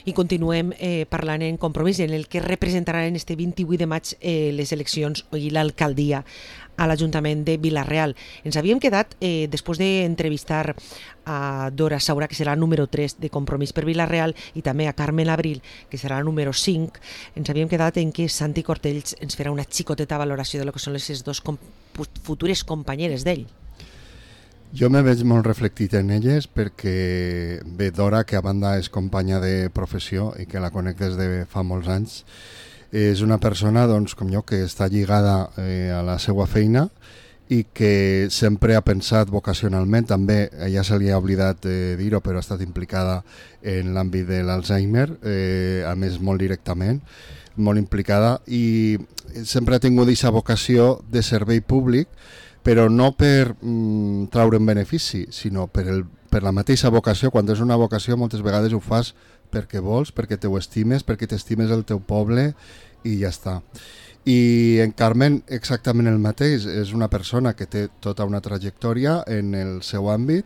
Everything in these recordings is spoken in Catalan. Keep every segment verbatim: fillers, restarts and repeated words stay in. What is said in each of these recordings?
I continuem eh, parlant en Compromís, en el que representaran este vint-i-vuit de maig eh, les eleccions i l'alcaldia a l'Ajuntament de Vila-real. Ens havíem quedat, eh, després d'entrevistar a Dora Saura, que serà la número tres de Compromís per Vila-real, i també a Carmen Abril, que serà la número cinc, ens havíem quedat en que Santi Cortells ens farà una xicoteta valoració de lo que són les dues com futures companyeres d'ell. Jo me veig molt reflectit en elles perquè bé, Dora, que a banda és companya de professió i que la conec des de fa molts anys, és una persona, doncs, com jo, que està lligada eh, a la seva feina i que sempre ha pensat vocacionalment, també, ja se li ha oblidat eh, dir-ho, però ha estat implicada en l'àmbit de l'Alzheimer, eh, a més molt directament, molt implicada, i sempre ha tingut aquesta vocació de servei públic, però no per mm, traure'n benefici, sinó per, el, per la mateixa vocació. Quan és una vocació moltes vegades ho fas perquè vols, perquè t'ho estimes, perquè t'estimes el teu poble i ja està. I en Carmen exactament el mateix, és una persona que té tota una trajectòria en el seu àmbit,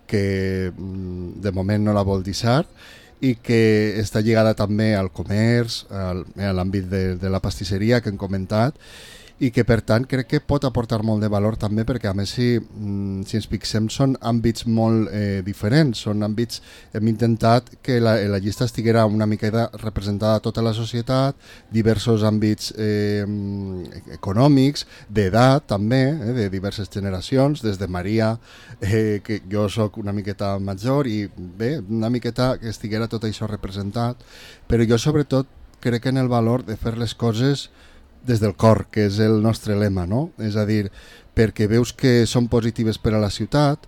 que mm, de moment no la vol deixar, i que està lligada també al comerç, al, a l'àmbit de, de la pastisseria que hem comentat, i que per tant crec que pot aportar molt de valor també, perquè a més si, si ens fixem són àmbits molt eh, diferents, són àmbits, hem intentat que la, la llista estiguera una miqueta representada a tota la societat, diversos àmbits eh, econòmics, d'edat també, eh, de diverses generacions, des de Maria, eh, que jo sóc una miqueta major, i bé, una miqueta que estiguera tot això representat, però jo sobretot crec en el valor de fer les coses des del cor, que és el nostre lema, no? És a dir, perquè veus que són positives per a la ciutat.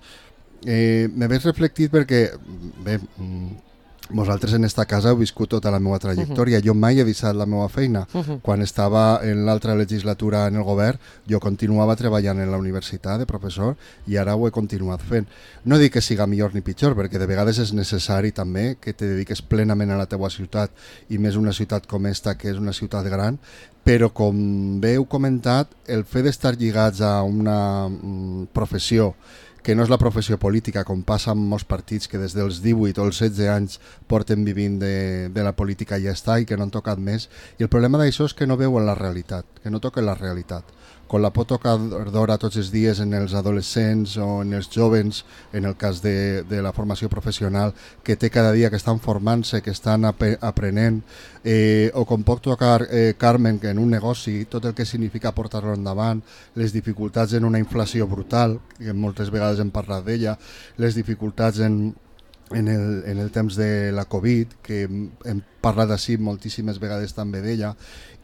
Eh, me veig reflectit perquè, bé, vosaltres en esta casa heu viscut tota la meva trajectòria. Uh-huh. Jo mai he deixat la meva feina. Uh-huh. Quan estava en l'altra legislatura en el govern, jo continuava treballant en la universitat de professor i ara ho he continuat fent. No dic que siga millor ni pitjor, perquè de vegades és necessari també que te dediques plenament a la teua ciutat, i més una ciutat com esta, que és una ciutat gran, però com bé heu comentat, el fet d'estar lligats a una mm, professió que no és la professió política, com passa amb molts partits que des dels divuit o els setze anys porten vivint de, de la política i ja està, i que no han tocat més. I el problema d'això és que no veuen la realitat, que no toquen la realitat. Quan la pot tocar d'hora tots els dies en els adolescents o en els jovens, en el cas de, de la formació professional, que té cada dia, que estan formant-se, que estan ap aprenent, eh, o com pot tocar eh, Carmen, que en un negoci, tot el que significa portar-lo endavant, les dificultats en una inflació brutal, que moltes vegades hem parlat d'ella, les dificultats en, en, el, en el temps de la Covid, que hem parlat així moltíssimes vegades també d'ella,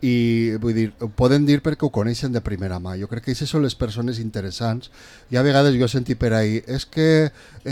i vull dir, ho poden dir perquè ho coneixen de primera mà. Jo crec que aquestes són les persones interessants, i a vegades jo he sentit per ahí, és que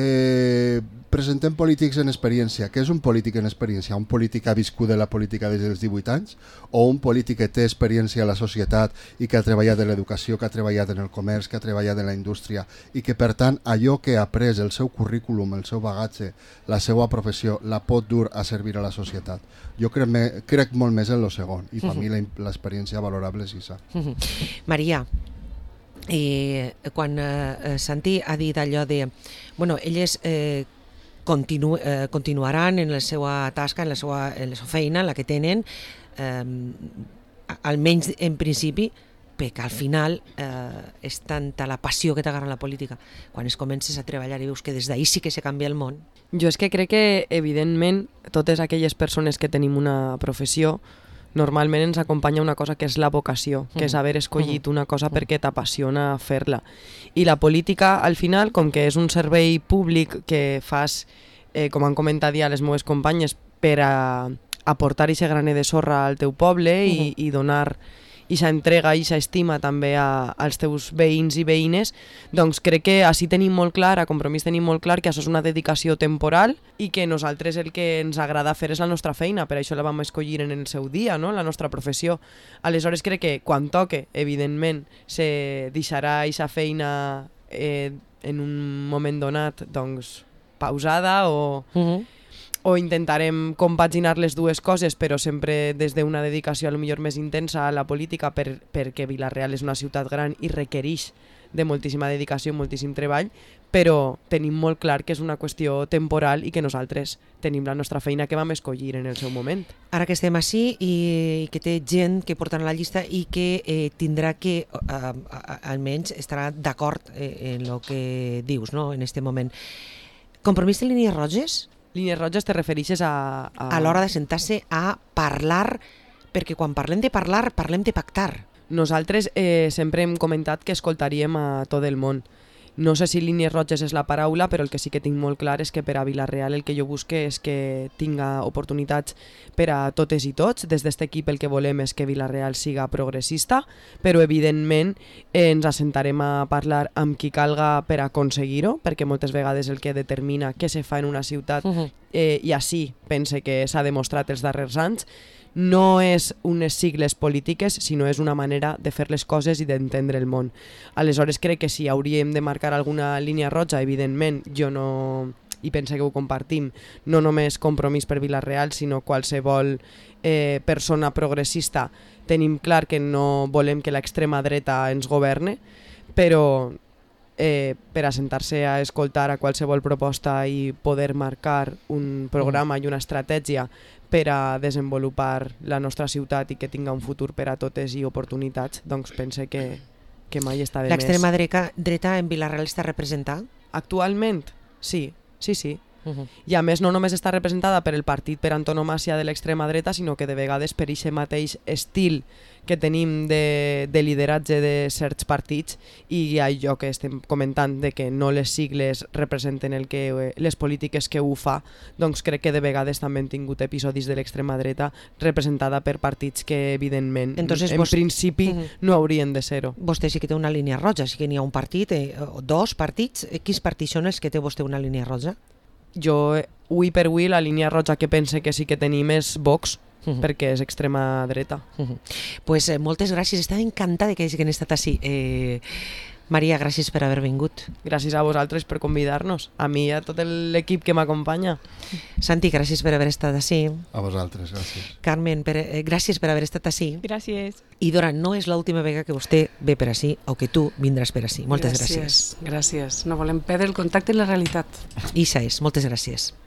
eh, presentem polítics en experiència. Què és un polític en experiència? Un polític que ha viscut de la política des dels divuit anys, o un polític que té experiència a la societat i que ha treballat en l'educació, que ha treballat en el comerç, que ha treballat en la indústria, i que per tant allò que ha après, el seu currículum, el seu bagatge, la seva professió, la pot dur a servir a la societat. Jo crec, me, crec molt més en lo segon, i per uh-huh. mi l'experiència valorable és això. Uh-huh. Maria, eh, quan eh, Santi ha dit allò de... Bueno, elles eh, continu, eh, continuaran en la seva tasca, en la seva, en la seva feina, en la que tenen, eh, almenys en principi, perquè al final eh, és tanta la passió que t'agarra la política. Quan es comences a treballar i veus que des d'ahir sí que se canvia el món. Jo és que crec que, evidentment, totes aquelles persones que tenim una professió, normalment ens acompanya una cosa que és la vocació, que és haver escollit una cosa perquè t'apassiona fer-la. I la política, al final, com que és un servei públic que fas, eh, com han comentat ja les meves companyes, per a aportar aquest graner de sorra al teu poble i, i donar ixa entrega, ixa estima també a, als teus veïns i veïnes, doncs crec que així tenim molt clar, a Compromís tenim molt clar que això és una dedicació temporal i que nosaltres el que ens agrada fer és la nostra feina, per això la vam escollir en el seu dia, no? La nostra professió. Aleshores crec que quan toque, evidentment, se deixarà ixa feina eh, en un moment donat doncs, pausada o... Uh-huh. o intentarem compaginar les dues coses, però sempre des d'una dedicació a lo millor més intensa a la política, per, perquè Vila-real és una ciutat gran i requereix de moltíssima dedicació i moltíssim treball, però tenim molt clar que és una qüestió temporal i que nosaltres tenim la nostra feina que vam escollir en el seu moment. Ara que estem així i, i que té gent que porten a la llista i que eh, tindrà que, eh, almenys, estarà d'acord eh, en el que dius, no?, en aquest moment. Compromís de línies roges? Línies roges te refereixes a... A, a l'hora de sentar-se a parlar, perquè quan parlem de parlar, parlem de pactar. Nosaltres eh, sempre hem comentat que escoltaríem a tot el món. No sé si línies roges és la paraula, però el que sí que tinc molt clar és que per a Vila-real el que jo busque és que tinga oportunitats per a totes i tots. Des d'aquest equip el que volem és que Vila-real siga progressista, però evidentment eh, ens assentarem a parlar amb qui calga per aconseguir-ho, perquè moltes vegades el que determina què se fa en una ciutat, Uh-huh. eh, i així pense que s'ha demostrat els darrers anys, no és unes sigles polítiques, sinó és una manera de fer les coses i d'entendre el món. Aleshores crec que si hauríem de marcar alguna línia roja, evidentment, jo no, i pense que ho compartim, no només Compromís per Vila-real, sinó qualsevol eh, persona progressista, tenim clar que no volem que l'extrema dreta ens governe, però eh, per assentar-se a escoltar a qualsevol proposta i poder marcar un programa i una estratègia per a desenvolupar la nostra ciutat i que tinga un futur per a totes i oportunitats, doncs pense que, que mai està de més. L'extrema dreta, dreta en Vila-real està representada? Actualment, sí, sí, sí. Uh-huh. I a més no només està representada per el partit per antonomàsia de l'extrema dreta, sinó que de vegades per aquest mateix estil que tenim de, de lideratge de certs partits i allò que estem comentant de que no les sigles representen el que, les polítiques que ho fa, doncs crec que de vegades també hem tingut episodis de l'extrema dreta representada per partits que evidentment Entonces, en vos... principi uh-huh. no haurien de ser-ho. Vostè sí que té una línia roja, sí que n'hi ha un partit, eh, o dos partits. Eh, quins partits són els que té vostè una línia roja? Jo, avui per avui, la línia roja que pense que sí que tenim és Vox, uh-huh. perquè és extrema dreta. Uh-huh. Pues eh, moltes gràcies, estava encantada que hagin estat així. Eh, Maria, gràcies per haver vingut. Gràcies a vosaltres per convidar-nos, a mi i a tot l'equip que m'acompanya. Santi, gràcies per haver estat així. A vosaltres, gràcies. Carmen, per, eh, gràcies per haver estat així. Gràcies. I Dora, no és l'última vegada que vostè ve per així o que tu vindràs per així. Moltes gràcies. Gràcies, gràcies. No volem perdre el contacte amb la realitat. Ixa és, moltes gràcies.